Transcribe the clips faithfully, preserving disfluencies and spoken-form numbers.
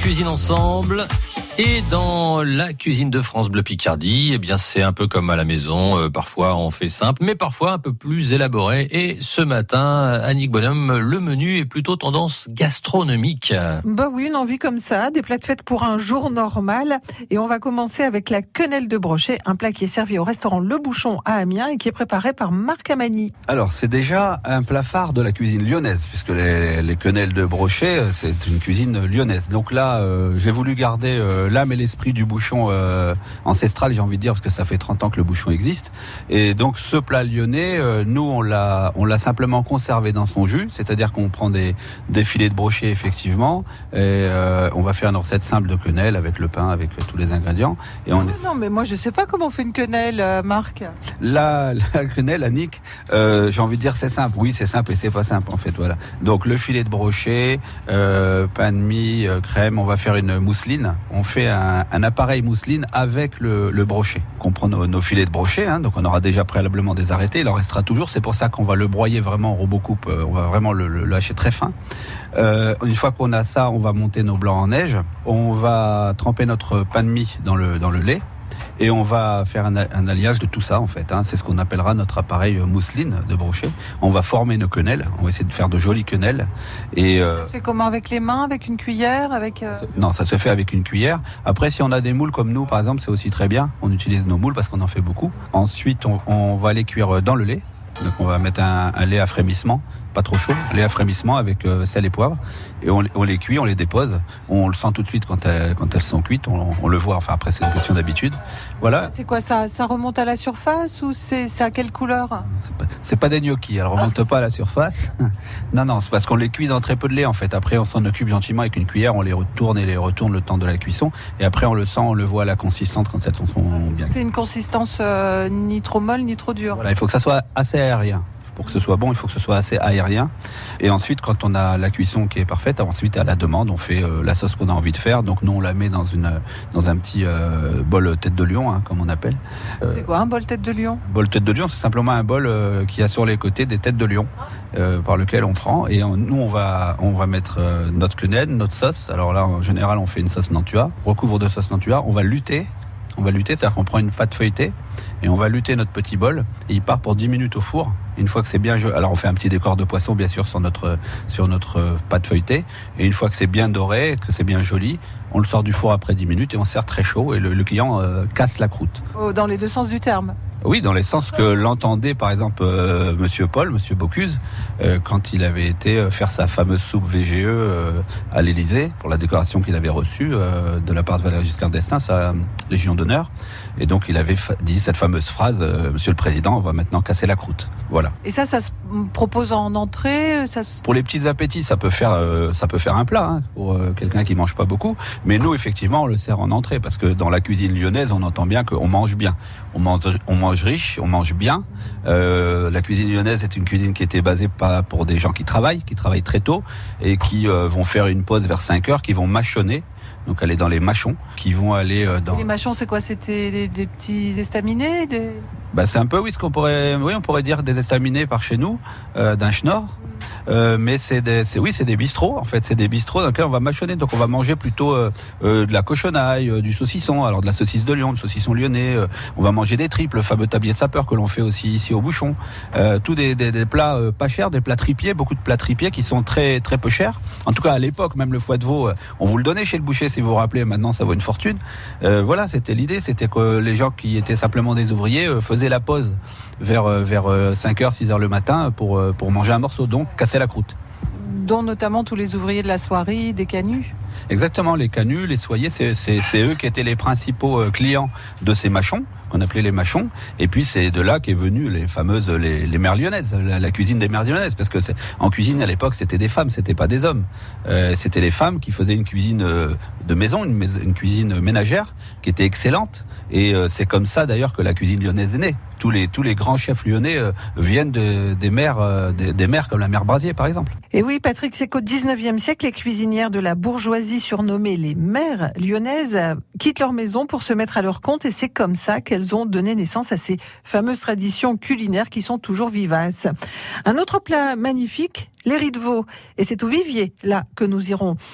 cuisine ensemble. Et dans la cuisine de France Bleu Picardie, eh bien c'est un peu comme à la maison. Euh, parfois on fait simple, mais parfois un peu plus élaboré. Et ce matin, Annick Bonhomme, le menu est plutôt tendance gastronomique. Bah oui, une envie comme ça, des plats de fête pour un jour normal. Et on va commencer avec la quenelle de brochet, un plat qui est servi au restaurant Le Bouchon à Amiens et qui est préparé par Marc Amani. Alors c'est déjà un plat phare de la cuisine lyonnaise, puisque les, les quenelles de brochet, c'est une cuisine lyonnaise. Donc là, euh, j'ai voulu garder euh, l'âme et l'esprit du bouchon euh, ancestral, j'ai envie de dire, parce que ça fait trente ans que le bouchon existe. Et donc ce plat lyonnais, euh, nous on l'a, on l'a simplement conservé dans son jus, c'est-à-dire qu'on prend des, des filets de brochet effectivement, et euh, on va faire une recette simple de quenelle avec le pain, avec tous les ingrédients. Et on... Non mais moi je sais pas comment on fait une quenelle, euh, Marc. La, la quenelle, Annick, euh, j'ai envie de dire c'est simple. Oui, c'est simple et c'est pas simple en fait. Voilà. Donc le filet de brochet, euh, pain de mie, euh, crème. On va faire une mousseline. On fait un, un appareil mousseline avec le, le brochet. On prend nos, nos filets de brochet. Hein, donc on aura déjà préalablement des arrêtés. Il en restera toujours. C'est pour ça qu'on va le broyer vraiment en robot coupe. Euh, on va vraiment le, le lâcher très fin. Euh, une fois qu'on a ça, on va monter nos blancs en neige. On va tremper notre pain de mie dans le dans le lait. Et on va faire un, un alliage de tout ça en fait. Hein. C'est ce qu'on appellera notre appareil mousseline de brochet. On va former nos quenelles. On va essayer de faire de jolies quenelles. Et euh, ça se fait comment, avec les mains, avec une cuillère, avec euh... Non, ça se fait avec une cuillère. Après, si on a des moules comme nous, par exemple, c'est aussi très bien. On utilise nos moules parce qu'on en fait beaucoup. Ensuite, on, on va les cuire dans le lait. Donc on va mettre un, un lait à frémissement, pas trop chaud, lait à frémissement avec euh, sel et poivre, et on, on les cuit, on les dépose, on le sent tout de suite quand elles, quand elles sont cuites, on, on le voit, enfin après c'est une question d'habitude. Voilà. C'est quoi ça? Ça remonte à la surface ou c'est, c'est à quelle couleur? C'est pas, c'est pas des gnocchis, elles remontent pas à la surface. Non, non, c'est parce qu'on les cuit dans très peu de lait en fait. Après on s'en occupe gentiment avec une cuillère, on les retourne et les retourne le temps de la cuisson, et après on le sent, on le voit à la consistance quand elles sont bien. C'est une consistance euh, ni trop molle ni trop dure. Voilà, il faut que ça soit assez aérien. Pour que ce soit bon, il faut que ce soit assez aérien. Et ensuite, quand on a la cuisson qui est parfaite, ensuite à la demande, on fait euh, la sauce qu'on a envie de faire. Donc nous, on la met dans une dans un petit euh, bol tête de lion, hein, comme on appelle. Euh, c'est quoi un bol tête de lion? Bol tête de lion, c'est simplement un bol euh, qui a sur les côtés des têtes de lion euh, par lequel on prend. Et on, nous, on va on va mettre euh, notre quenelle, notre sauce. Alors là, en général, on fait une sauce Nantua, recouvre de sauce Nantua. On va lutter. On va lutter, c'est-à-dire qu'on prend une pâte feuilletée et on va lutter notre petit bol et il part pour dix minutes au four. Une fois que c'est bien, alors on fait un petit décor de poisson bien sûr sur notre sur notre pâte feuilletée, et une fois que c'est bien doré, que c'est bien joli, on le sort du four après dix minutes et on sert très chaud et le, le client euh, casse la croûte. Oh, dans les deux sens du terme. Oui, dans les sens que l'entendait par exemple euh, Monsieur Paul, Monsieur Bocuse, euh, quand il avait été faire sa fameuse soupe V G E euh, à l'Élysée pour la décoration qu'il avait reçue euh, de la part de Valéry Giscard d'Estaing, sa Légion d'honneur. Et donc il avait fa- dit cette fameuse phrase euh, Monsieur le Président, on va maintenant casser la croûte. Voilà. Et ça, ça se propose en entrée ça se... Pour les petits appétits, ça peut faire euh, ça peut faire un plat hein, pour euh, quelqu'un qui mange pas beaucoup. Mais nous, effectivement, on le sert en entrée parce que dans la cuisine lyonnaise, on entend bien qu'on mange bien. On mange, on mange riche, on mange bien. Euh, la cuisine lyonnaise est une cuisine qui était basée pas pour des gens qui travaillent, qui travaillent très tôt et qui euh, vont faire une pause vers cinq heures, qui vont mâchonner. Donc aller dans les mâchons, qui vont aller euh, dans... Les mâchons, c'est quoi? C'était des, des petits estaminets des... Bah, c'est un peu, oui, ce qu'on pourrait, oui, on pourrait dire des estaminets par chez nous, euh, d'un schnorr. Euh, mais c'est des, c'est oui, c'est des bistrots en fait, c'est des bistrots dans lesquels on va mâchonner. Donc on va manger plutôt euh, euh, de la cochonaille, euh, du saucisson, alors de la saucisse de Lyon, du saucisson lyonnais. Euh, on va manger des tripes, le fameux tablier de sapeur que l'on fait aussi ici au Bouchon. Euh, tous des, des, des plats euh, pas chers, des plats tripiers, beaucoup de plats tripiers qui sont très très peu chers. En tout cas à l'époque, même le foie de veau, euh, on vous le donnait chez le boucher si vous vous rappelez. Maintenant ça vaut une fortune. Euh, voilà, c'était l'idée, c'était que les gens qui étaient simplement des ouvriers euh, faisaient la pause vers euh, vers cinq heures, six heures le matin pour euh, pour manger un morceau, donc casser la croûte. Dont notamment tous les ouvriers de la soierie, des canuts. Exactement, les canuts, les soyers, c'est, c'est, c'est eux qui étaient les principaux clients de ces mâchons, qu'on appelait les mâchons. Et puis c'est de là qu'est venue les fameuses, les, les mères lyonnaises, la, la cuisine des mères lyonnaises. Parce que c'est, en cuisine à l'époque, c'était des femmes, c'était pas des hommes. Euh, c'était les femmes qui faisaient une cuisine de maison, une, une cuisine ménagère, qui était excellente. Et euh, c'est comme ça d'ailleurs que la cuisine lyonnaise est née. Tous les, tous les grands chefs lyonnais euh, viennent de, des mères, euh, des, des mères comme la mère Brasier, par exemple. Et oui, Patrick, c'est qu'au dix-neuvième siècle, les cuisinières de la bourgeoisie surnommées les mères lyonnaises euh, quittent leur maison pour se mettre à leur compte, et c'est comme ça qu'elles ont donné naissance à ces fameuses traditions culinaires qui sont toujours vivaces. Un autre plat magnifique, les riz de veau. Et c'est au Vivier, là, que nous irons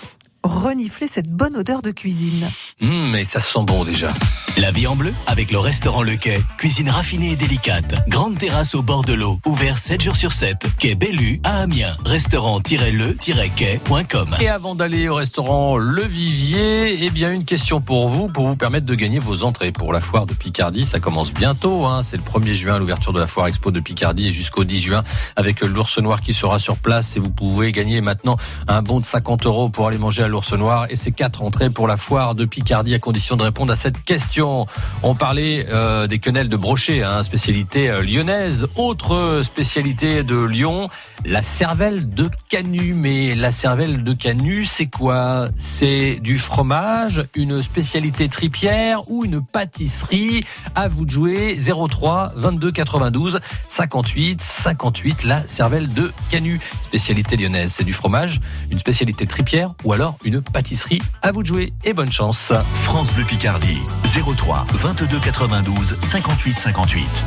renifler cette bonne odeur de cuisine. Mmh, mais ça sent bon déjà. La vie en bleu avec le restaurant Le Quai. Cuisine raffinée et délicate. Grande terrasse au bord de l'eau. Ouvert sept jours sur sept. Quai Bellu à Amiens. Restaurant-le-quai point com. Et avant d'aller au restaurant Le Vivier, eh bien une question pour vous, pour vous permettre de gagner vos entrées pour la foire de Picardie. Ça commence bientôt, hein. C'est le premier juin, l'ouverture de la foire expo de Picardie, et jusqu'au dix juin avec l'Ours Noir qui sera sur place. Et vous pouvez gagner maintenant un bon de cinquante euros pour aller manger à l'Ours Noir. Et c'est quatre entrées pour la foire de Picardie à condition de répondre à cette question. On parlait euh, des quenelles de brochet, hein, spécialité euh, lyonnaise. Autre spécialité de Lyon, la cervelle de Canut. Mais la cervelle de Canut, c'est quoi? C'est du fromage, une spécialité tripière ou une pâtisserie? À vous de jouer. zéro trois vingt-deux quatre-vingt-douze cinquante-huit cinquante-huit. La cervelle de Canut, spécialité lyonnaise. C'est du fromage, une spécialité tripière ou alors une pâtisserie? À vous de jouer et bonne chance. France Bleu Picardie. zéro trois vingt-deux quatre-vingt-douze cinquante-huit cinquante-huit.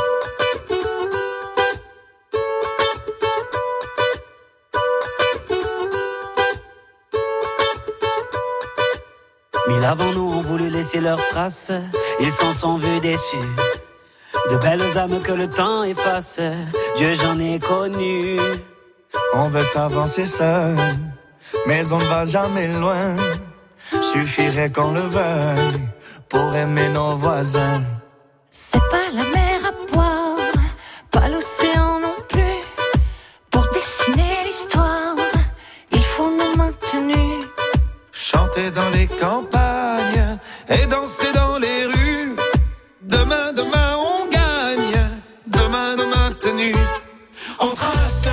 Mille avant nous ont voulu laisser leurs traces, ils s'en sont vus déçus. De belles âmes que le temps efface, Dieu j'en ai connu. On veut avancer seul, mais on ne va jamais loin. Suffirait qu'on le veuille pour aimer nos voisins. C'est pas la mer à boire, pas l'océan non plus. Pour dessiner l'histoire, il faut nous maintenir. Chanter dans les campagnes et danser dans les rues. Demain, demain on gagne, demain nous maintenus. On trace.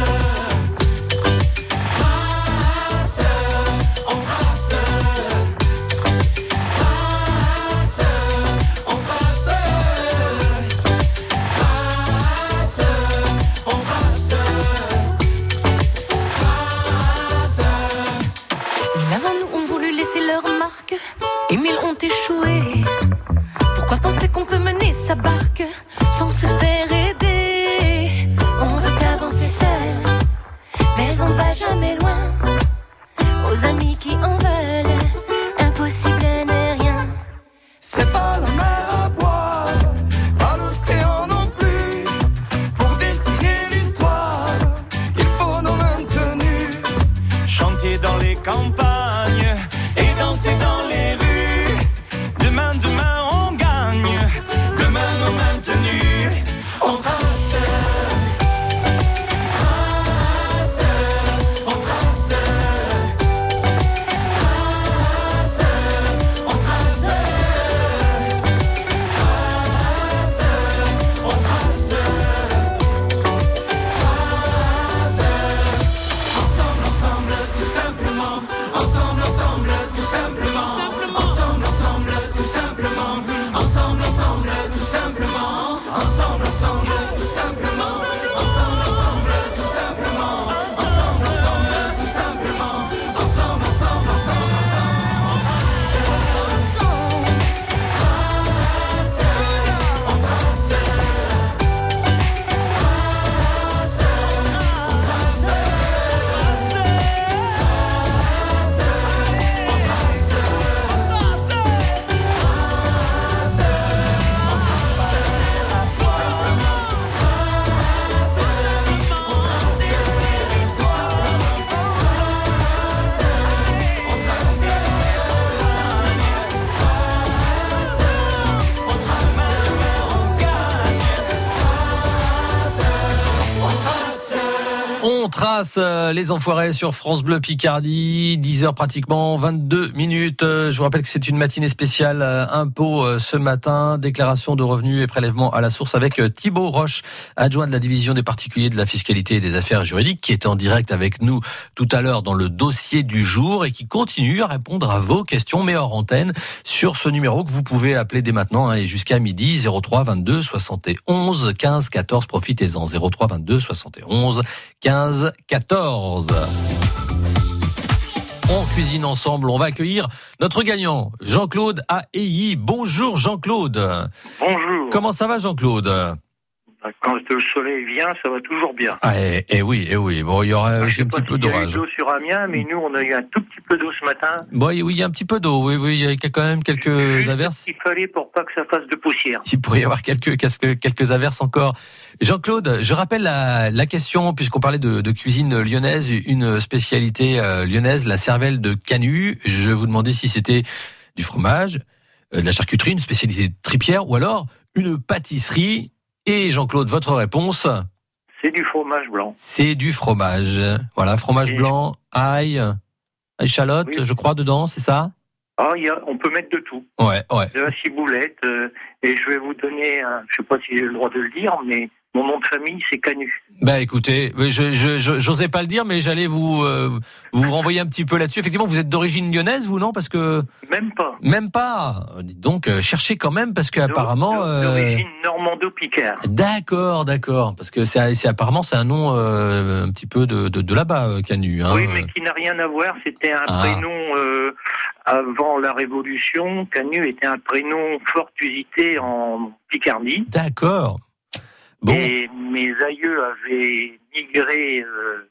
Et mille ont échoué. Pourquoi penser qu'on peut mener sa barque sans se faire aider? On veut avancer seul, mais on ne va jamais loin. Aux amis qui en veulent, impossible n'est rien. C'est pas la mer à boire, pas l'océan non plus. Pour dessiner l'histoire, il faut nos maintenus. Chanter dans les campagnes et danser dans les rues. Demain, demain, on gagne. Demain, nous maintenus. On trace. Trace. On trace. Trace. On trace. Trace. On trace. Trace. Ensemble, ensemble, tout simplement. Ensemble, ensemble, tout simplement. Ensemble, ensemble, tout simplement. Ensemble, ensemble, tout simplement. Ensemble, ensemble, tout simplement. Ensemble, ensemble, tout simplement. Ensemble, ensemble, tout simplement. Ensemble, ensemble, ensemble, ensemble. Trace. On trace. Trace. On trace. On trace euh, les enfoirés sur France Bleu Picardie, dix heures pratiquement, vingt-deux minutes. Euh, je vous rappelle que c'est une matinée spéciale euh, impôt euh, ce matin, déclaration de revenus et prélèvement à la source avec euh, Thibaut Roche, adjoint de la division des particuliers de la fiscalité et des affaires juridiques, qui était en direct avec nous tout à l'heure dans le dossier du jour et qui continue à répondre à vos questions, mais hors antenne, sur ce numéro que vous pouvez appeler dès maintenant hein, et jusqu'à midi, zéro trois vingt-deux soixante et onze quinze quatorze. Profitez-en, zéro trois vingt-deux soixante et onze quinze quatorze. On cuisine ensemble, on va accueillir notre gagnant, Jean-Claude à Ailly. Bonjour Jean-Claude. Bonjour. Comment ça va Jean-Claude? Quand le soleil vient, ça va toujours bien. Ah, et, et oui, et oui. Bon, il y aura aussi un petit peu d'orage. Il y a eu de l'eau sur Amiens, mais nous, on a eu un tout petit peu d'eau ce matin. Bon, oui, il y a un petit peu d'eau. Oui, oui, il y a quand même quelques Juste averses. Il fallait pour pas que ça fasse de poussière. Il pourrait y avoir quelques, quelques, quelques averses encore. Jean-Claude, je rappelle la, la question, puisqu'on parlait de, de cuisine lyonnaise, une spécialité euh, lyonnaise, la cervelle de Canut. Je vous demandais si c'était du fromage, euh, de la charcuterie, une spécialité tripière, ou alors une pâtisserie. Et Jean-Claude, votre réponse ? C'est du fromage blanc. C'est du fromage. Voilà, fromage Et blanc, ail, échalote, oui. je crois, dedans, c'est ça ? Ah, il y a, on peut mettre de tout. Ouais, ouais. De la ciboulette. Euh, et je vais vous donner, un, je sais pas si j'ai le droit de le dire, mais mon nom de famille, c'est Canut. Bah écoutez, je, je, je, j'osais pas le dire, mais j'allais vous, euh, vous renvoyer un petit peu là-dessus. Effectivement, vous êtes d'origine lyonnaise, vous, non ? Parce que... Même pas. Même pas. Dites donc, euh, cherchez quand même, parce qu'apparemment... Euh... D'origine normando-picard. D'accord, d'accord. Parce que c'est, c'est apparemment, c'est un nom euh, un petit peu de, de, de là-bas, Canut. Hein. Oui, mais qui n'a rien à voir. C'était un ah. prénom... Euh, avant la Révolution, Canut était un prénom fort usité en Picardie. D'accord. Bon. Et mes aïeux avaient migré euh,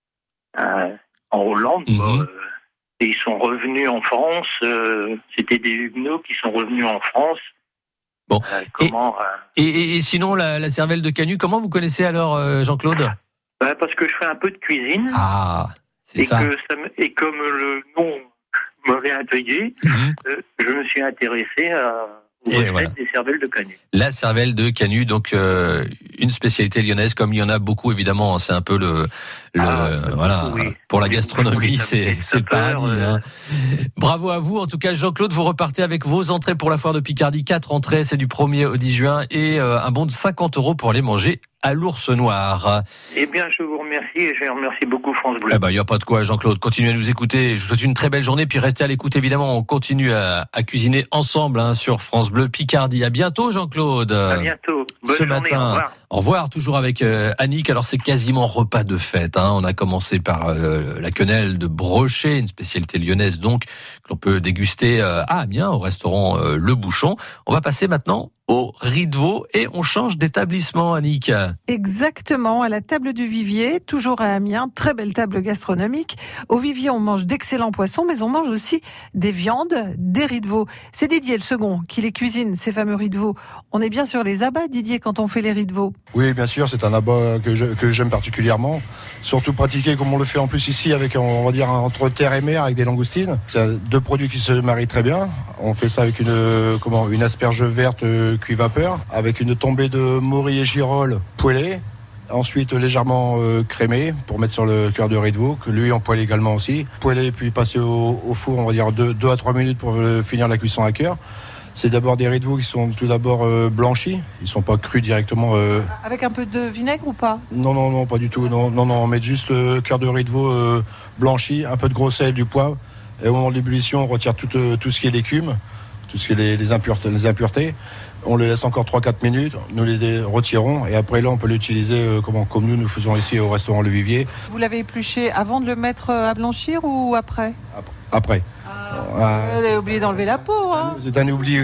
euh, en Hollande. Mmh. Quoi, euh, et ils sont revenus en France. Euh, c'était des Huguenots qui sont revenus en France. Bon. Euh, comment, et, euh... et, et sinon, la, la cervelle de Canut, comment vous connaissez alors, euh, Jean-Claude ? Ben, parce que je fais un peu de cuisine. Ah, c'est et ça. Que ça me, et comme le nom m'avait intrigué, mmh. euh, je me suis intéressé à... Et voilà. Des cervelles de Canut. La cervelle de Canut, donc euh, une spécialité lyonnaise, comme il y en a beaucoup évidemment. C'est un peu le, le ah, voilà oui. Pour la c'est gastronomie, c'est c'est le paradis. Euh... Hein. Bravo à vous. En tout cas, Jean-Claude, vous repartez avec vos entrées pour la foire de Picardie. Quatre entrées, c'est du premier au dix juin, et euh, un bon de cinquante euros pour aller manger à l'Ours Noir. Eh bien, je vous remercie et je remercie beaucoup France Bleu. Eh ben, il n'y a pas de quoi, Jean-Claude. Continuez à nous écouter. Je vous souhaite une très belle journée, puis restez à l'écoute. Évidemment, on continue à, à cuisiner ensemble hein, sur France Bleu Picardie. À bientôt, Jean-Claude. À bientôt. Bonne Ce journée, matin, au revoir. Au revoir, toujours avec euh, Annick. Alors, c'est quasiment repas de fête. Hein. On a commencé par euh, la quenelle de Brochet, une spécialité lyonnaise donc, que l'on peut déguster euh, à Amiens, au restaurant euh, Le Bouchon. On va passer maintenant au riz de veau et on change d'établissement, Annick. Exactement, à la table du Vivier, toujours à Amiens, très belle table gastronomique. Au Vivier, on mange d'excellents poissons, mais on mange aussi des viandes, des riz de veau. C'est Didier le second qui les cuisine, ces fameux riz de veau. On est bien sur les abats, Didier, quand on fait les riz de veau. Oui, bien sûr, c'est un abat que, je, que j'aime particulièrement. Surtout pratiqué comme on le fait en plus ici, avec on va dire entre terre et mer, avec des langoustines. C'est deux produits qui se marient très bien. On fait ça avec une, comment, une asperge verte cuit vapeur, avec une tombée de morilles et girolles poêlées, ensuite légèrement euh, crémé pour mettre sur le cœur de riz de veau, que lui on poêle également aussi. Poêlé puis passer au, au four, on va dire deux à trois minutes pour euh, finir la cuisson à cœur. C'est d'abord des riz de veau qui sont tout d'abord euh, blanchis, ils sont pas crus directement. Euh... Avec un peu de vinaigre ou pas ? Non, non, non, pas du tout. Non, non, non, on met juste le cœur de riz de veau euh, blanchi, un peu de gros sel, du poivre, et au moment de l'ébullition, on retire tout, euh, tout ce qui est l'écume, tout ce qui est les, les, impuretés, les impuretés. On le laisse encore trois à quatre minutes, nous les retirons et après là on peut l'utiliser euh, comme, comme nous nous faisons ici au restaurant Le Vivier. Vous l'avez épluché avant de le mettre à blanchir ou après ? Après. Ah, ah, vous avez oublié d'enlever la peau. Hein ? C'est un oubli, oui.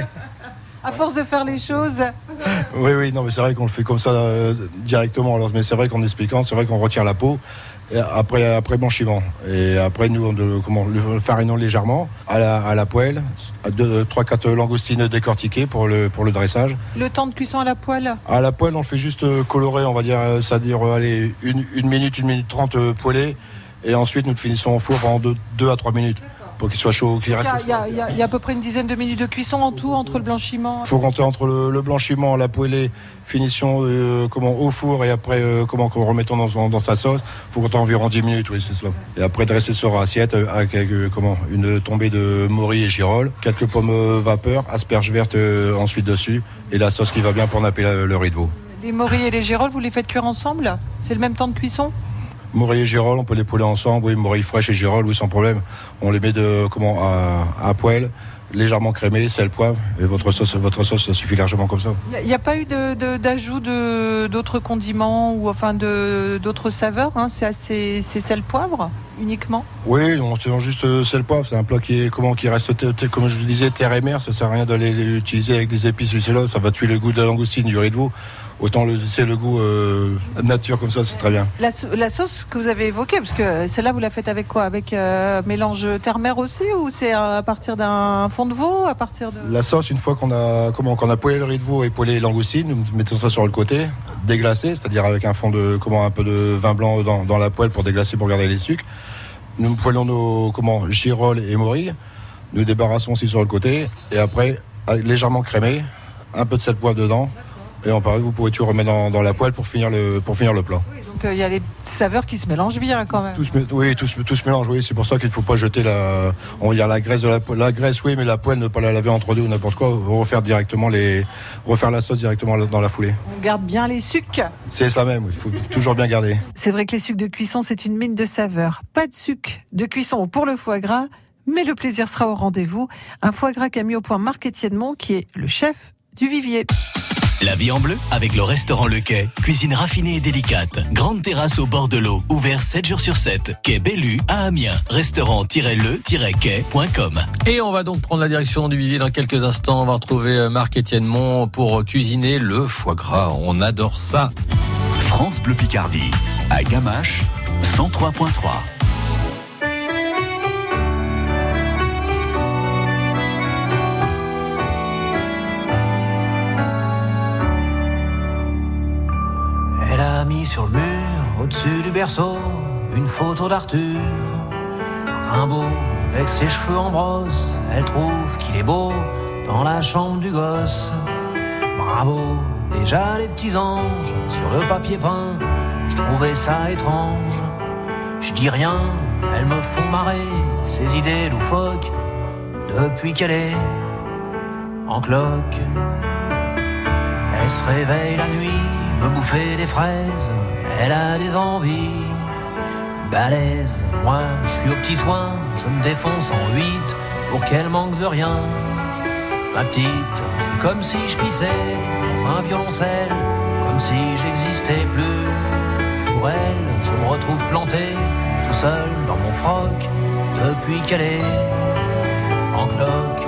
À force de faire les choses. Oui, oui, non mais c'est vrai qu'on le fait comme ça euh, directement. Alors, mais c'est vrai qu'en expliquant, c'est vrai qu'on retire la peau. Après, après blanchiment. Et après, nous, on de, comment, le farinons légèrement à la, à la poêle. trois quatre langoustines décortiquées pour le, pour le dressage. Le temps de cuisson à la poêle ? À la poêle, on fait juste colorer, on va dire, c'est-à-dire allez, une, une minute, une minute trente poêlée. Et ensuite, nous finissons au four pendant deux à trois minutes. Pour qu'il soit chaud, qu'il reste. Il y, a, il, y a, il y a à peu près une dizaine de minutes de cuisson en tout entre le blanchiment. Il faut compter entre le, le blanchiment, la poêlée, finition euh, comment, au four et après euh, comment qu'on remettons dans, dans sa sauce. Il faut compter environ dix minutes, oui, c'est cela. Et après dresser sur assiette avec euh, comment, une tombée de morilles et girolles, quelques pommes euh, vapeur, asperges vertes euh, ensuite dessus et la sauce qui va bien pour napper la, le riz de veau. Les morilles et les girolles, vous les faites cuire ensemble ? C'est le même temps de cuisson ? Morilles et girolles, on peut les poêler ensemble, oui, morilles fraîches et girolles, oui, sans problème. On les met de, comment, à, à poêle, légèrement crémé, sel, poivre, et votre sauce, votre sauce, ça suffit largement comme ça. Il n'y a, a pas eu de, de, d'ajout de, d'autres condiments ou enfin de, d'autres saveurs, hein, c'est assez, c'est sel, poivre ? uniquement ? Oui, on se juste euh, sel poivre. C'est un plat qui est comment qui reste t- t- comme je vous disais terre et mer. Ça sert à rien d'aller l'utiliser avec des épices ou là. Ça va tuer le goût de la langoustine, du riz de veau. Autant le laisser le goût euh, nature comme ça, c'est très bien. La, la sauce que vous avez évoquée, parce que celle-là vous la faites avec quoi ? Avec euh, mélange terre-mer aussi, ou c'est à partir d'un fond de veau, à partir de... La sauce, une fois qu'on a comment qu'on a poêlé le riz de veau et poêlé les langoustines, nous mettons ça sur le côté, déglacé, c'est-à-dire avec un fond de comment un peu de vin blanc dans, dans la poêle pour déglacer pour garder les sucres. Nous poêlons nos comment girolles et morilles. Nous débarrassons aussi sur le côté et après légèrement crémé, un peu de sel poivre dedans. Et en pareil, vous pouvez tout remettre dans, dans la poêle pour finir le, pour finir le plat. Oui, donc il euh, y a les saveurs qui se mélangent bien quand même. Tout se, oui, tout se, tout se mélange. Oui, c'est pour ça qu'il ne faut pas jeter la, on va dire la graisse de la, la graisse, oui, mais la poêle, ne pas la laver entre deux ou n'importe quoi. Refaire directement les, refaire la sauce directement dans la foulée. On garde bien les sucres. C'est ça même. Il faut toujours bien garder. C'est vrai que les sucres de cuisson, c'est une mine de saveurs. Pas de sucre de cuisson pour le foie gras, mais le plaisir sera au rendez-vous. Un foie gras qu'a mis au point Marc Etiennemont, qui est le chef du Vivier. La vie en bleu avec le restaurant Le Quai. Cuisine raffinée et délicate. Grande terrasse au bord de l'eau. Ouvert sept jours sur sept. Quai Bellu à Amiens. Restaurant-le-quai point com. Et on va donc prendre la direction du Vivier dans quelques instants. On va retrouver Marc Etiennemont pour cuisiner le foie gras. On adore ça. France Bleu Picardie. À Gamache, cent trois virgule trois. Elle a mis sur le mur, au-dessus du berceau, une photo d'Arthur. Rimbaud, avec ses cheveux en brosse, elle trouve qu'il est beau dans la chambre du gosse. Bravo, déjà les petits anges, sur le papier peint, je trouvais ça étrange. Je dis rien, elles me font marrer, ces idées loufoques, depuis qu'elle est en cloque. Elle se réveille la nuit, veut bouffer des fraises, elle a des envies balèzes. Moi, je suis au petit soin, je me défonce en huit pour qu'elle manque de rien. Ma petite, c'est comme si je pissais dans un violoncelle, comme si j'existais plus. Pour elle, je me retrouve planté, tout seul dans mon froc, depuis qu'elle est en cloque.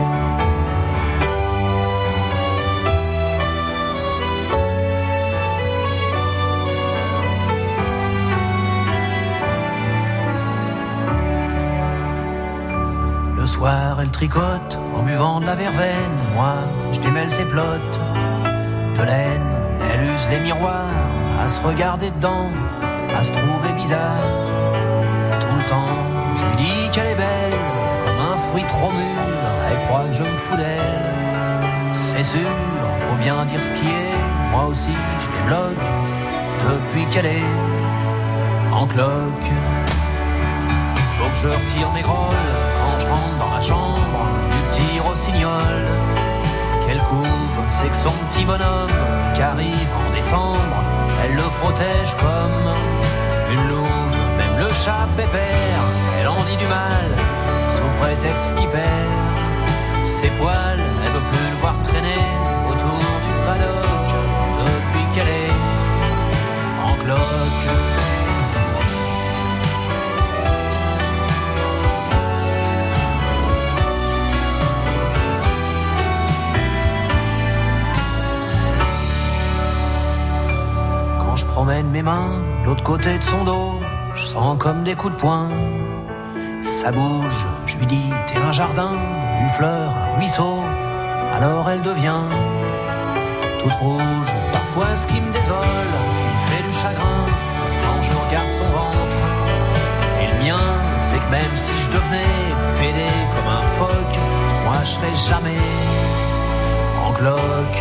Le soir, elle tricote en buvant de la verveine. Moi, je démêle ses plottes de laine. Elle use les miroirs à se regarder dedans, à se trouver bizarre. Tout le temps, je lui dis qu'elle est belle, comme un fruit trop mûr. Elle croit que je me fous d'elle. C'est sûr, faut bien dire ce qui est. Moi aussi, je débloque depuis qu'elle est en cloque. Faut que je retire mes grolles quand je rentre dans la chambre du petit rossignol. Qu'elle couvre, c'est que son petit bonhomme qu'arrive en décembre, elle le protège comme une louve. Même le chat pépère, elle en dit du mal sous prétexte qu'il perd ses poils. Elle veut plus le voir traîner autour du paddock depuis qu'elle est en cloque. Je promène mes mains de l'autre côté de son dos, je sens comme des coups de poing. Ça bouge, je lui dis t'es un jardin, une fleur, un ruisseau. Alors elle devient toute rouge. Parfois ce qui me désole, ce qui me fait du chagrin, quand je regarde son ventre et le mien, c'est que même si je devenais pédé comme un phoque, moi je serais jamais en cloque.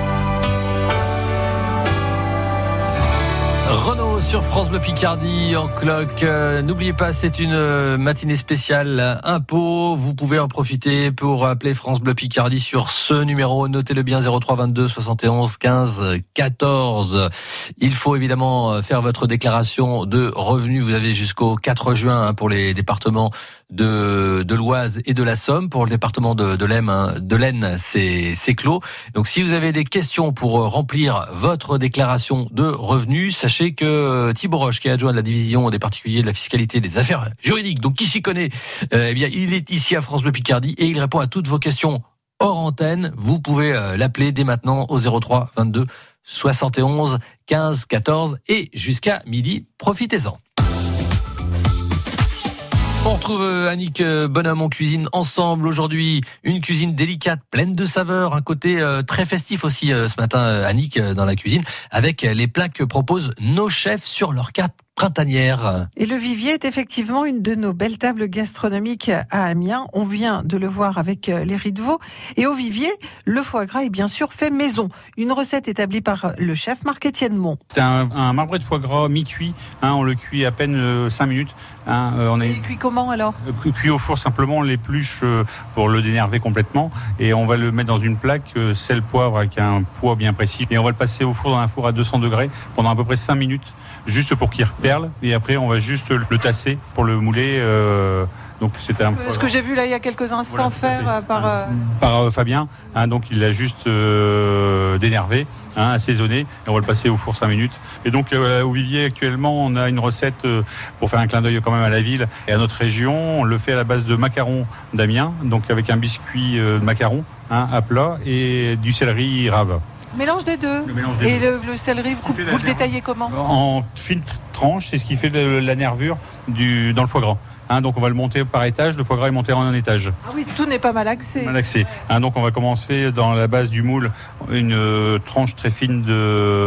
Renaud sur France Bleu Picardie en cloque. Euh, n'oubliez pas, c'est une matinée spéciale impôt. Vous pouvez en profiter pour appeler France Bleu Picardie sur ce numéro. Notez-le bien, zéro trois vingt-deux soixante et onze quinze quatorze. Il faut évidemment faire votre déclaration de revenus. Vous avez jusqu'au quatre juin hein, pour les départements de, de l'Oise et de la Somme. Pour le département de, de l'Aisne, hein, de l'Aisne, c'est, c'est clos. Donc si vous avez des questions pour remplir votre déclaration de revenus, sachez Sachez que Thibaut Roche, qui est adjoint de la division des particuliers de la fiscalité et des affaires juridiques, donc qui s'y connaît, euh, eh bien, il est ici à France Bleu Picardie et il répond à toutes vos questions hors antenne. Vous pouvez euh, l'appeler dès maintenant au zéro trois vingt-deux soixante et onze quinze quatorze et jusqu'à midi. Profitez-en. On retrouve Annick Bonhomme en cuisine ensemble aujourd'hui. Une cuisine délicate, pleine de saveurs. Un côté euh, très festif aussi euh, ce matin, Annick, euh, dans la cuisine, avec les plats que proposent nos chefs sur leur carte printanière. Et le Vivier est effectivement une de nos belles tables gastronomiques à Amiens. On vient de le voir avec les riz de veau. Et au Vivier, le foie gras est bien sûr fait maison. Une recette établie par le chef Marc-Étienne Mont. C'est un, un marbré de foie gras mi-cuit. Hein, on le cuit à peine euh, cinq minutes. Hein, euh, on est... Et cuit comment alors ? euh, Cuit au four simplement, on l'épluche euh, pour le dénerver complètement. Et on va le mettre dans une plaque, euh, sel, poivre, avec un poids bien précis. Et on va le passer au four dans un four à deux cents degrés pendant à peu près cinq minutes. Juste pour qu'il perle, et après on va juste le tasser pour le mouler. Euh, donc c'était un ce que j'ai vu là il y a quelques instants voilà, faire euh, par euh... par euh, Fabien. Hein, donc il l'a juste euh, dénervé, hein, assaisonné, et on va le passer au four cinq minutes. Et donc euh, au Vivier actuellement on a une recette euh, pour faire un clin d'œil quand même à la ville et à notre région. On le fait à la base de macarons d'Amiens, donc avec un biscuit euh, de macarons, hein, à plat, et du céleri rave. Mélange des deux. Le mélange des et deux. Le, le céleri, vous, vous le détaillez comment ? En fines tranches, c'est ce qui fait le, la nervure du, dans le foie gras. Hein, donc on va le monter par étage, le foie gras est monté en un étage. Ah oui, tout n'est pas malaxé. Malaxé. Hein, donc on va commencer dans la base du moule, une euh, tranche très fine de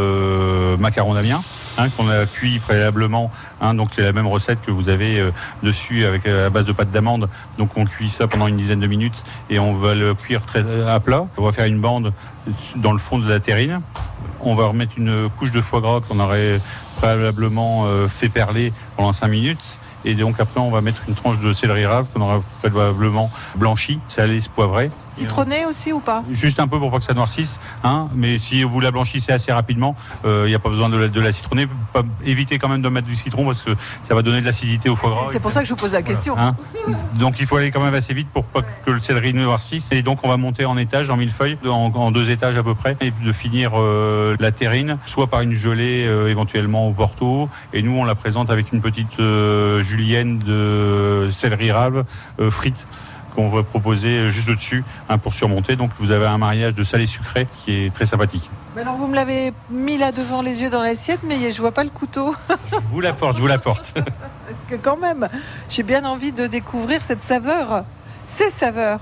euh, macarons d'Amiens, hein, qu'on a cuit préalablement. Hein, donc c'est la même recette que vous avez euh, dessus avec euh, la base de pâte d'amande. Donc on cuit ça pendant une dizaine de minutes et on va le cuire très à plat. On va faire une bande dans le fond de la terrine. On va remettre une couche de foie gras qu'on aurait préalablement euh, fait perler pendant cinq minutes. Et donc après on va mettre une tranche de céleri rave qu'on aura préalablement blanchi, salé, poivré. Citronné aussi ou pas ? Juste un peu pour pas que ça noircisse, hein, mais si vous la blanchissez assez rapidement, il euh, n'y a pas besoin de la, de la citronner. Pas, évitez quand même de mettre du citron parce que ça va donner de l'acidité au foie gras. C'est pour ça que je vous pose la question. Voilà, hein. Donc il faut aller quand même assez vite pour pas que le céleri ne noircisse. Et donc on va monter en étage, en millefeuille, en, en deux étages à peu près, et de finir euh, la terrine, soit par une gelée euh, éventuellement au Porto. Et nous on la présente avec une petite euh, julienne de céleri rave euh, frite, qu'on va proposer juste au-dessus, hein, pour surmonter. Donc vous avez un mariage de salé sucré qui est très sympathique. Mais alors vous me l'avez mis là devant les yeux dans l'assiette, mais je vois pas le couteau. Je vous l'apporte, je vous l'apporte. Parce que quand même, j'ai bien envie de découvrir cette saveur, ces saveurs.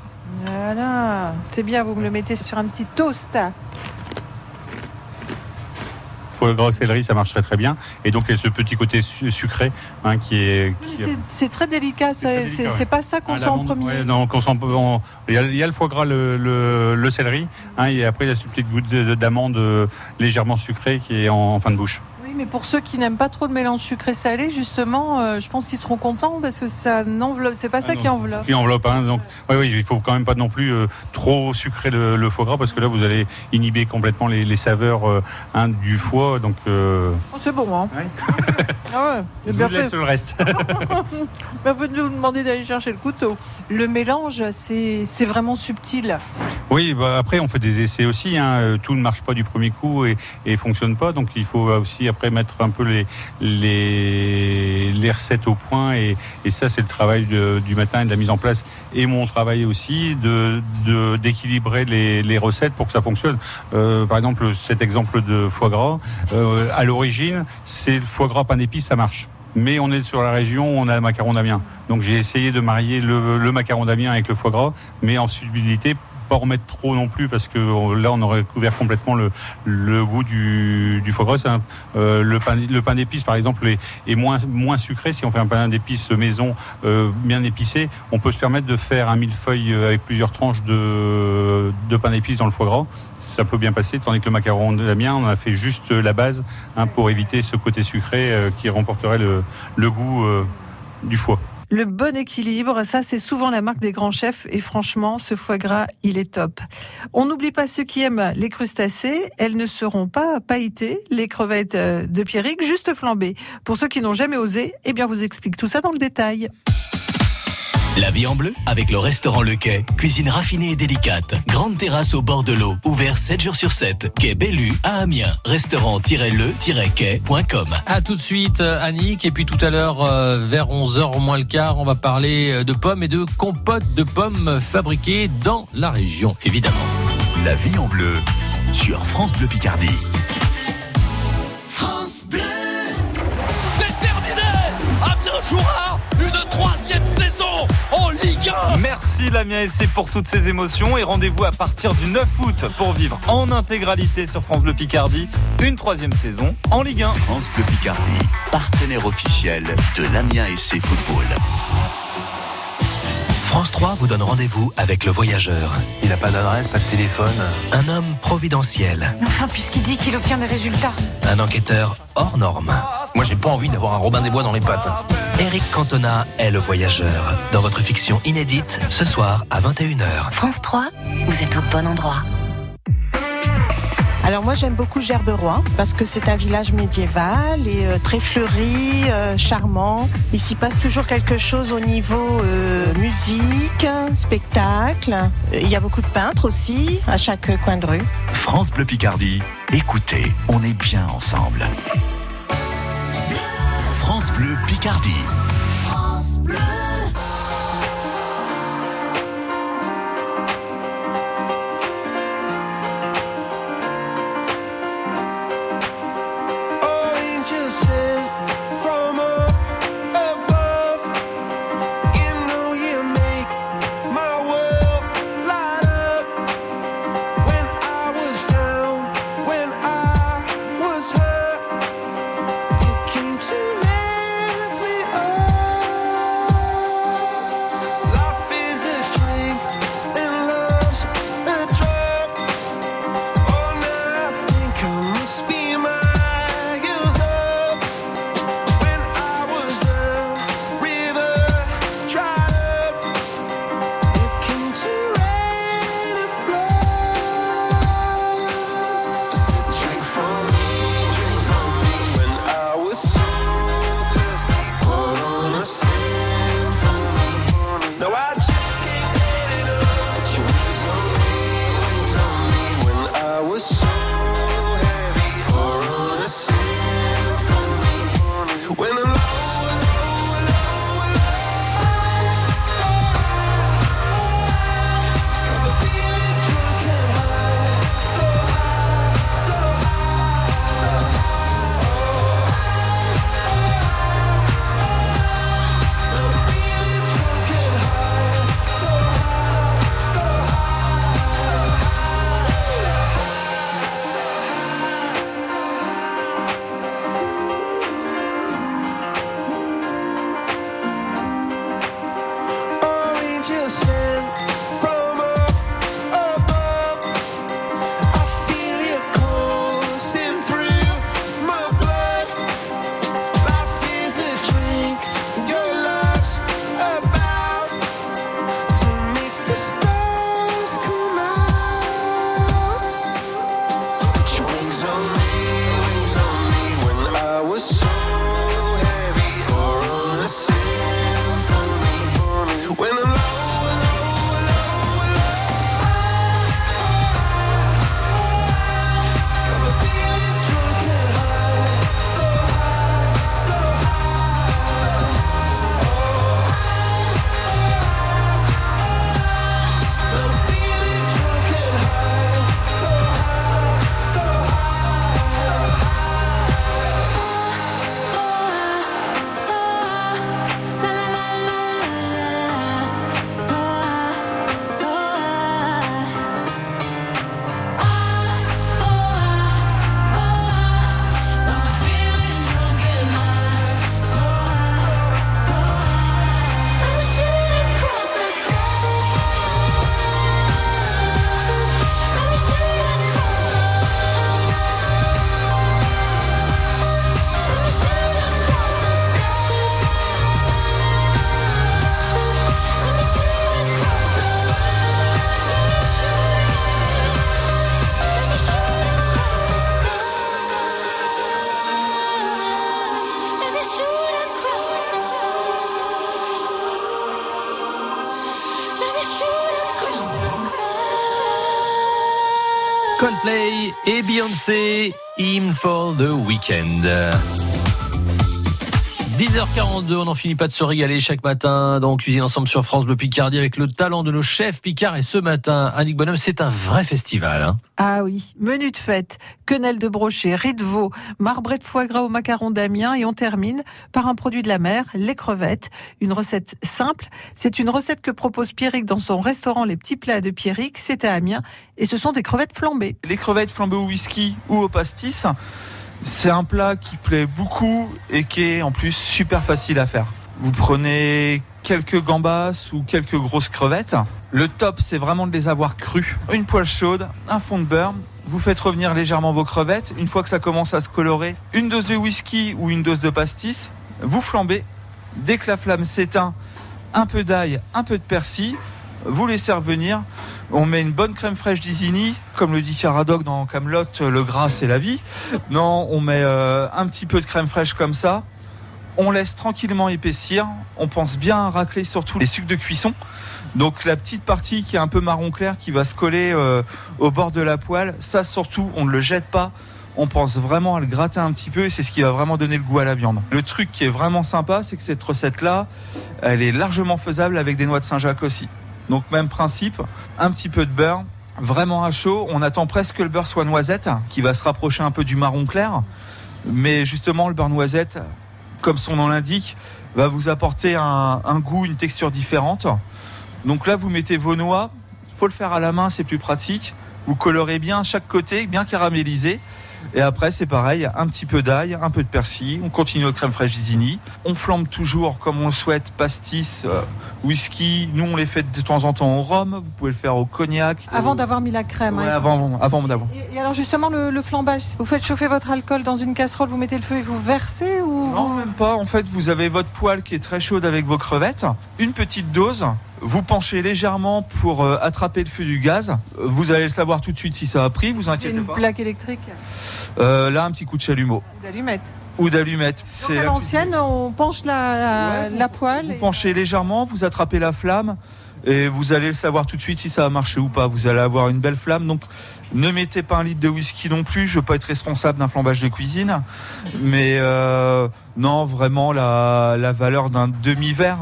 Voilà, c'est bien, vous me le mettez sur un petit toast. Foie gras céleri, ça marche très très bien. Et donc il y a ce petit côté su- sucré, hein, qui est. Qui c'est, c'est très délicat. C'est, c'est, c'est, ouais. c'est pas ça qu'on ah, sent en premier. Ouais, non, qu'on sent. On, il, y a, il y a le foie gras, le, le, le céleri, hein, et après il y a ce petit goût de, d'amande euh, légèrement sucré qui est en, en fin de bouche. Oui, mais pour ceux qui n'aiment pas trop de mélange sucré-salé, justement, euh, je pense qu'ils seront contents parce que ça n'enveloppe. C'est pas ah ça non, qui enveloppe. Qui enveloppe, hein, donc. Oui, oui, il faut quand même pas non plus euh, trop sucrer le, le foie gras parce que là vous allez inhiber complètement les, les saveurs euh, hein, du foie, donc. Euh... Oh, c'est bon, hein. Ouais. Ah ouais. Je bien vous laisse fait. le reste. Ben, vous nous demandez d'aller chercher le couteau. Le mélange, c'est, c'est vraiment subtil. Oui, bah après on fait des essais aussi. Hein. Tout ne marche pas du premier coup et, et fonctionne pas. Donc il faut aussi après mettre un peu les les, les recettes au point. Et, et ça c'est le travail de, du matin et de la mise en place. Et mon travail aussi de, de d'équilibrer les, les recettes pour que ça fonctionne. Euh, par exemple cet exemple de foie gras. Euh, à l'origine c'est le foie gras pain d'épices, ça marche. Mais on est sur la région où on a le macaron d'Amiens. Donc j'ai essayé de marier le, le macaron d'Amiens avec le foie gras, mais en subtilité, pas en mettre trop non plus, parce que là on aurait couvert complètement le, le goût du, du foie gras. Un, euh, le, pain, le pain d'épices par exemple est, est moins, moins sucré. Si on fait un pain d'épices maison euh, bien épicé, on peut se permettre de faire un millefeuille avec plusieurs tranches de, de pain d'épices dans le foie gras. Ça peut bien passer, tandis que le macaron d'Amiens, on a fait juste la base, hein, pour éviter ce côté sucré euh, qui remporterait le, le goût euh, du foie. Le bon équilibre, ça c'est souvent la marque des grands chefs et franchement, ce foie gras, il est top. On n'oublie pas ceux qui aiment les crustacés, elles ne seront pas pailletées, les crevettes de Pierrick, juste flambées. Pour ceux qui n'ont jamais osé, eh bien, vous explique tout ça dans le détail. La vie en bleu avec le restaurant Le Quai. Cuisine raffinée et délicate. Grande terrasse au bord de l'eau. Ouvert sept jours sur sept. Quai Bellu à Amiens. Restaurant-le-quai point com. À tout de suite, Annick. Et puis tout à l'heure, euh, vers onze heures moins le quart, on va parler de pommes et de compotes de pommes fabriquées dans la région, évidemment. La vie en bleu sur France Bleu Picardie. France Bleu. C'est terminé. Amiens jouera une troisième saison en Ligue un. Merci l'Amiens S C pour toutes ces émotions et rendez-vous à partir du neuf août pour vivre en intégralité sur France Bleu Picardie une troisième saison en Ligue un. France Bleu Picardie, partenaire officiel de l'Amiens S C Football. France trois vous donne rendez-vous avec le voyageur. Il n'a pas d'adresse, pas de téléphone. Un homme providentiel. Enfin, puisqu'il dit qu'il obtient des résultats. Un enquêteur hors norme. Moi, j'ai pas envie d'avoir un Robin des Bois dans les pattes. Éric Cantona est le voyageur. Dans votre fiction inédite, ce soir à vingt et une heures. France trois, vous êtes au bon endroit. Alors moi j'aime beaucoup Gerberoy parce que c'est un village médiéval et euh, très fleuri, euh, charmant. Il s'y passe toujours quelque chose au niveau euh, musique, spectacle. Il y a beaucoup de peintres aussi à chaque coin de rue. France Bleu Picardie, écoutez, on est bien ensemble. France Bleu Picardie. France Bleu. To lift me up. Coldplay et Beyoncé, Hymn for the Weekend. dix heures quarante-deux, on n'en finit pas de se régaler chaque matin dans Cuisine Ensemble sur France Bleu Picardie avec le talent de nos chefs picards. Et ce matin, Annick Bonhomme, c'est un vrai festival. Hein. Ah oui, menu de fête, quenelle de brochet, riz de veau, marbré de foie gras au macaron d'Amiens et on termine par un produit de la mer, les crevettes. Une recette simple, c'est une recette que propose Pierrick dans son restaurant Les Petits Plats de Pierrick, c'est à Amiens et ce sont des crevettes flambées. Les crevettes flambées au whisky ou au pastis, c'est un plat qui plaît beaucoup et qui est en plus super facile à faire. Vous prenez quelques gambas ou quelques grosses crevettes. Le top, c'est vraiment de les avoir crues. Une poêle chaude, un fond de beurre. Vous faites revenir légèrement vos crevettes. Une fois que ça commence à se colorer, une dose de whisky ou une dose de pastis. Vous flambez. Dès que la flamme s'éteint, un peu d'ail, un peu de persil. Vous laissez revenir. On met une bonne crème fraîche d'Isigny, comme le dit Caradoc dans Kaamelott, le gras c'est la vie. Non, on met euh, un petit peu de crème fraîche comme ça. On laisse tranquillement épaissir. On pense bien à racler surtout les sucres de cuisson. Donc la petite partie qui est un peu marron clair, qui va se coller euh, au bord de la poêle, ça surtout, on ne le jette pas. On pense vraiment à le gratter un petit peu et c'est ce qui va vraiment donner le goût à la viande. Le truc qui est vraiment sympa, c'est que cette recette-là, elle est largement faisable avec des noix de Saint-Jacques aussi. Donc même principe, un petit peu de beurre, vraiment à chaud. On attend presque que le beurre soit noisette, qui va se rapprocher un peu du marron clair. Mais justement, le beurre noisette, comme son nom l'indique, va vous apporter un, un goût, une texture différente. Donc là, vous mettez vos noix. Il faut le faire à la main, c'est plus pratique. Vous colorez bien chaque côté, bien caramélisé. Et après, c'est pareil, un petit peu d'ail, un peu de persil. On continue aux crème fraîche d'Isigny. On flambe toujours comme on le souhaite, pastis, euh, whisky. Nous, on les fait de temps en temps au rhum. Vous pouvez le faire au cognac. Avant au... d'avoir mis la crème. Ouais, hein, avant, avant d'avant. Et, et alors justement, le, le flambage, vous faites chauffer votre alcool dans une casserole, vous mettez le feu et vous versez ou Non, vous... même pas. En fait, vous avez votre poêle qui est très chaude avec vos crevettes. Une petite dose. Vous penchez légèrement pour euh, attraper le feu du gaz. Vous allez le savoir tout de suite si ça a pris, vous inquiétez C'est une pas. plaque électrique Euh, là, un petit coup de chalumeau. d'allumette. Ou d'allumette. Donc à l'ancienne, on penche la, la, Ouais, vous, la poêle. Vous et... penchez légèrement, vous attrapez la flamme et vous allez le savoir tout de suite si ça a marché ou pas. Vous allez avoir une belle flamme. Donc ne mettez pas un litre de whisky non plus. Je ne veux pas être responsable d'un flambage de cuisine. Mais euh, non, vraiment la, la valeur d'un demi-verre.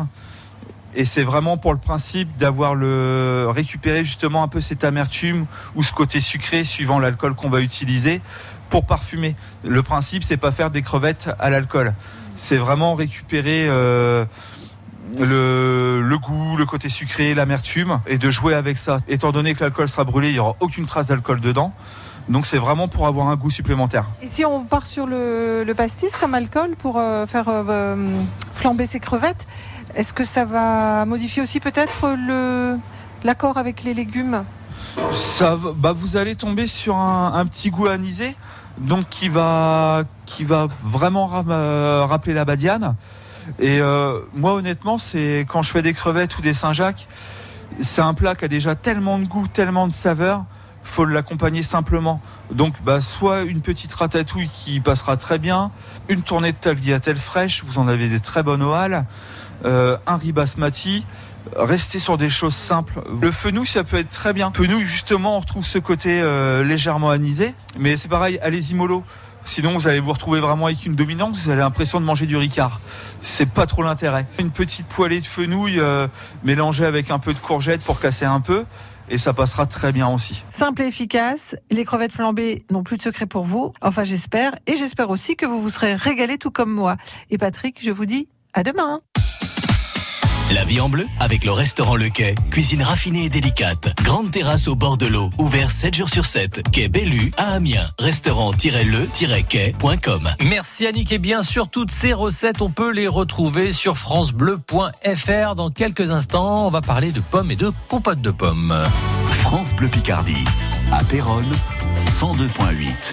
Et c'est vraiment pour le principe d'avoir le récupéré justement un peu cette amertume ou ce côté sucré suivant l'alcool qu'on va utiliser pour parfumer. Le principe, c'est pas faire des crevettes à l'alcool. C'est vraiment récupérer euh, le, le goût, le côté sucré, l'amertume et de jouer avec ça. Étant donné que l'alcool sera brûlé, il n'y aura aucune trace d'alcool dedans. Donc c'est vraiment pour avoir un goût supplémentaire. Et si on part sur le, le pastis comme alcool pour euh, faire euh, flamber ces crevettes, est-ce que ça va modifier aussi peut-être le, l'accord avec les légumes ? Ça, bah vous allez tomber sur un, un petit goût anisé, donc qui va, qui va vraiment ram, euh, rappeler la badiane. Et euh, moi honnêtement, c'est quand je fais des crevettes ou des Saint-Jacques, c'est un plat qui a déjà tellement de goût, tellement de saveur, faut l'accompagner simplement. Donc bah, soit une petite ratatouille qui passera très bien, une tournée de tagliatelle fraîche, vous en avez des très bonnes au hall, euh, un riz basmati. Rester sur des choses simples. Le fenouil, ça peut être très bien. Fenouil, justement, on retrouve ce côté euh, légèrement anisé. Mais c'est pareil, allez-y mollo. Sinon, vous allez vous retrouver vraiment avec une dominante. Vous avez l'impression de manger du ricard. C'est pas trop l'intérêt. Une petite poêlée de fenouil euh, mélangée avec un peu de courgette pour casser un peu. Et ça passera très bien aussi. Simple et efficace. Les crevettes flambées n'ont plus de secret pour vous. Enfin, j'espère. Et j'espère aussi que vous vous serez régalés tout comme moi. Et Patrick, je vous dis à demain. La vie en bleu avec le restaurant Le Quai. Cuisine raffinée et délicate. Grande terrasse au bord de l'eau. Ouvert sept jours sur sept. Quai Bellu à Amiens. restaurant tiret le tiret quai point com. Merci Annick. Et bien sûr, toutes ces recettes, on peut les retrouver sur francebleu point f r. Dans quelques instants, on va parler de pommes et de compote de pommes. France Bleu Picardie. À Péronne, cent deux virgule huit.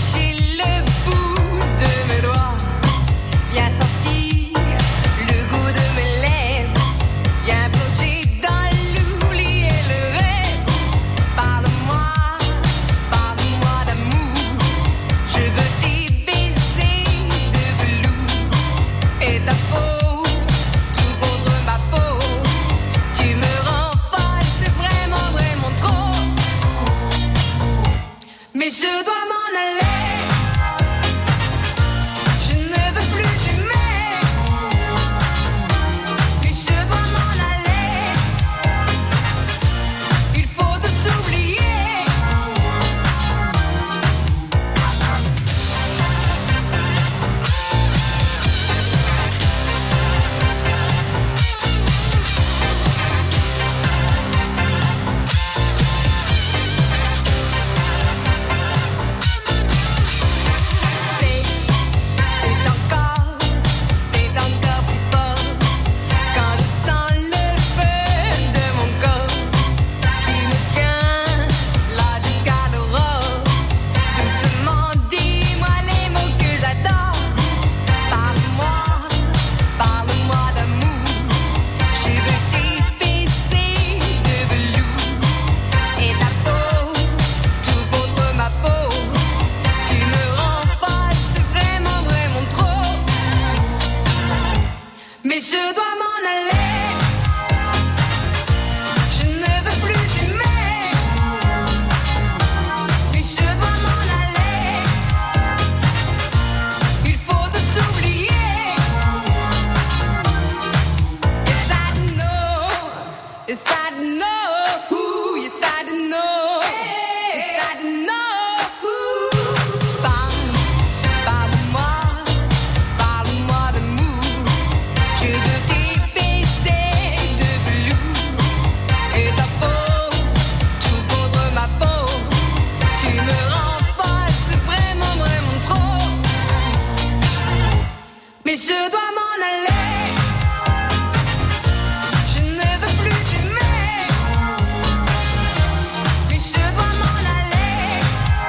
Le goût Mais je dois m'en aller. Je ne veux plus t'aimer. Mais je dois m'en aller. Il faut tout oublier. Yes, I know. Yes, I know. Ooh, yes, I know. Yes, I know. Mais je dois m'en aller. Je ne veux plus t'aimer. Mais je dois m'en aller.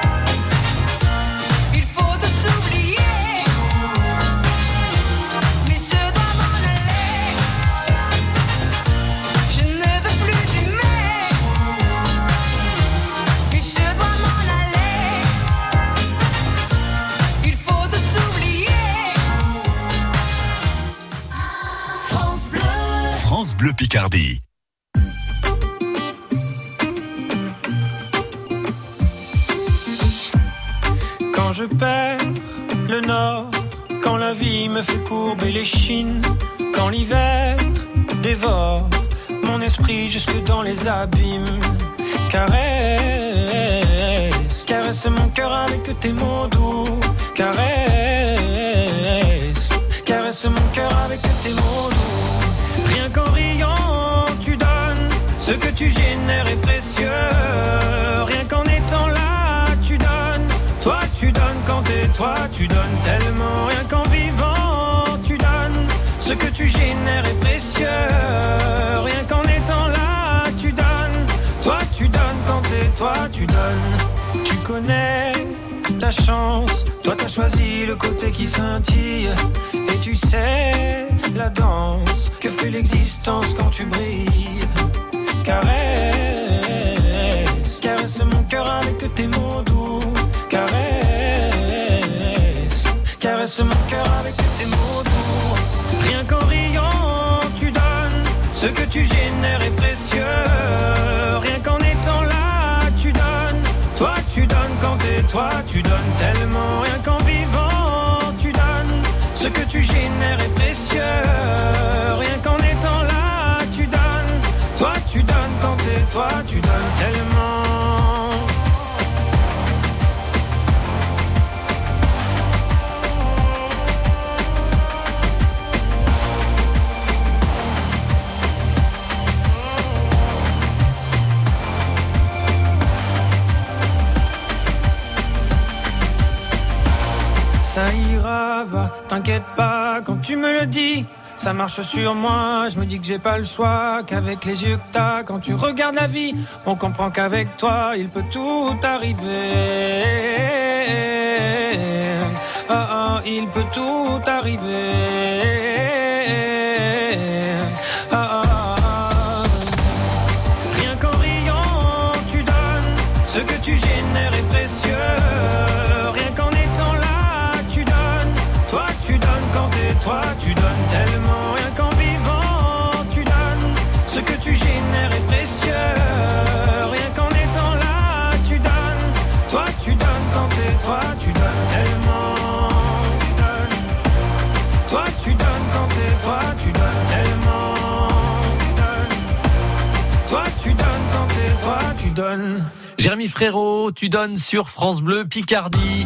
Il faut tout oublier. Mais je dois m'en aller. Je ne veux plus t'aimer. Mais je dois m'en aller. Il faut tout oublier. France Bleu Picardie. Quand je perds le nord, quand la vie me fait courber les chines, quand l'hiver dévore mon esprit jusque dans les abîmes, caresse, caresse mon cœur avec tes mots doux, caresse, caresse mon cœur avec tes mots doux. Rien qu'en riant, tu donnes ce que tu génères est précieux. Rien qu'en étant là, tu donnes. Toi, tu donnes quand t'es toi, tu donnes tellement. Rien qu'en vivant, tu donnes. Ce que tu génères est précieux. Rien qu'en étant là, tu donnes. Toi, tu donnes quand t'es toi, tu donnes. Tu connais ta chance. Toi, t'as choisi le côté qui scintille. Et tu sais la danse que fait l'existence quand tu brilles. Caresse, caresse mon cœur avec tes mots doux. Caresse, caresse mon cœur avec tes mots doux. Rien qu'en riant, tu donnes. Ce que tu génères est précieux. Rien qu'en étant là, tu donnes. Toi, tu donnes quand t'es toi, tu donnes tellement. Rien qu'en vivant, tu donnes. Ce que tu génères est précieux. Rien qu'en étant là, tu donnes. Toi, tu donnes quand t'es toi, tu donnes tellement. Ça ira, va, t'inquiète pas quand tu me le dis. Ça marche sur moi, je me dis que j'ai pas le choix. Qu'avec les yeux que t'as, quand tu regardes la vie, on comprend qu'avec toi, il peut tout arriver. Ah ah, il peut tout arriver. Ah ah, rien qu'en riant, tu donnes. Ce que tu génères est précieux. Rien qu'en étant là, tu donnes. Toi, tu donnes quand t'es toi, tu donnes tellement. Rien qu'en vivant, tu donnes. Ce que tu génères est précieux. Rien qu'en étant là, tu donnes. Toi, tu donnes quand t'es toi, tu donnes tellement. Tu donnes. Toi, tu donnes quand t'es toi, tu donnes tellement. Tu donnes. Toi, tu donnes quand t'es toi, tu donnes. Jérémy Frérot, tu donnes sur France Bleu Picardie.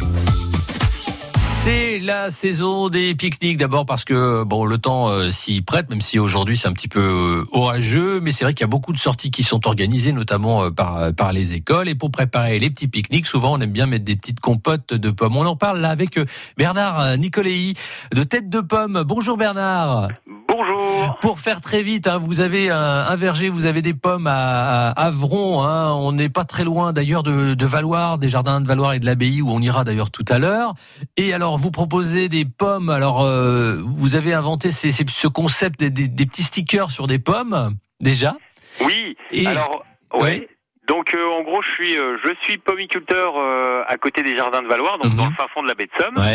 C'est la saison des pique-niques, d'abord parce que bon, le temps euh, s'y prête, même si aujourd'hui c'est un petit peu euh, orageux, mais c'est vrai qu'il y a beaucoup de sorties qui sont organisées, notamment euh, par, par les écoles. Et pour préparer les petits pique-niques, souvent on aime bien mettre des petites compotes de pommes. On en parle là avec euh, Bernard Nicolai de Tête de Pomme. Bonjour Bernard. Bonjour. Pour faire très vite, hein, vous avez un, un verger, vous avez des pommes à, à Avron. Hein, on n'est pas très loin d'ailleurs de, de Valloire, des jardins de Valloire et de l'Abbaye où on ira d'ailleurs tout à l'heure. Et alors vous proposez des pommes. Alors euh, vous avez inventé ces, ces, ce concept des, des, des petits stickers sur des pommes déjà. Oui. Et... Alors ouais. ouais. Donc euh, en gros je suis euh, je suis pomiculteur euh, à côté des jardins de Valloire, donc mmh. dans le fin fond de la baie de Somme. Ouais.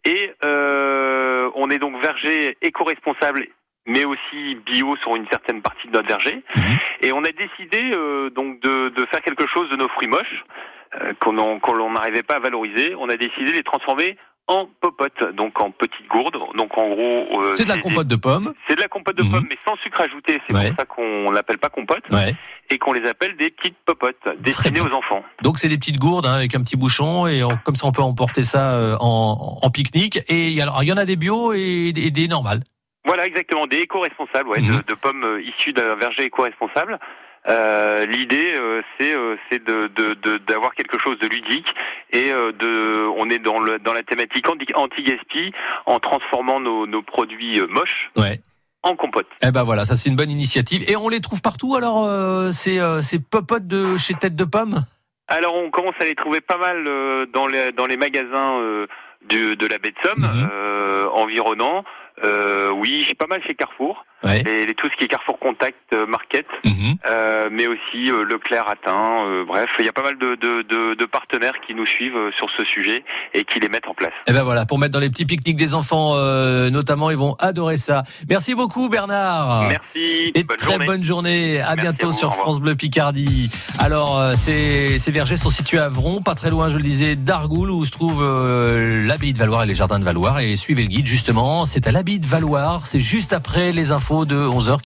Et euh, on est donc verger éco-responsable, mais aussi bio sur une certaine partie de notre verger. Mmh. Et on a décidé euh, donc de, de faire quelque chose de nos fruits moches euh, qu'on qu'on n'arrivait pas à valoriser. On a décidé de les transformer en popote, donc en petites gourdes. Donc en gros, euh, c'est de la compote de pommes. C'est de la compote de mmh. pommes, mais sans sucre ajouté. C'est ouais. pour ça qu'on l'appelle pas compote. Ouais. Et qu'on les appelle des petites popotes destinées aux enfants. Donc c'est des petites gourdes hein, avec un petit bouchon et on, comme ça on peut emporter ça euh, en, en pique-nique. Et alors il y en a des bio et, et des normales. Voilà, exactement, des éco-responsables, ouais, mmh. de, de pommes euh, issues d'un verger éco-responsable. Euh, l'idée, euh, c'est, euh, c'est de, de, de, d'avoir quelque chose de ludique et euh, de, on est dans le, dans la thématique anti, anti-gaspi en transformant nos, nos produits euh, moches. Ouais. En compote. Eh ben voilà, ça c'est une bonne initiative. Et on les trouve partout alors, euh, ces, euh, ces popotes de chez Tête de Pomme? Alors on commence à les trouver pas mal euh, dans, les, dans les magasins euh, de, de la baie de Somme, mmh. euh, environnants. Euh, oui, pas mal chez Carrefour. Ouais. Et, et tout ce qui est Carrefour Contact euh, Market, mmh. euh, mais aussi euh, Leclerc Atteint. Euh, bref, il y a pas mal de, de, de, de partenaires qui nous suivent euh, sur ce sujet et qui les mettent en place. Et ben voilà, pour mettre dans les petits pique-niques des enfants, euh, notamment, ils vont adorer ça. Merci beaucoup, Bernard. Merci. Et bonne très journée. bonne journée. À Merci bientôt à vous, sur France Bleu Picardie. Alors, euh, ces, ces vergers sont situés à Vron, pas très loin, je le disais, d'Argoul, où se trouve euh, l'abbaye de Valloire et les jardins de Valloire. Et suivez le guide, justement, c'est à l'abbaye de Valloire. C'est juste après les infos de onze heures.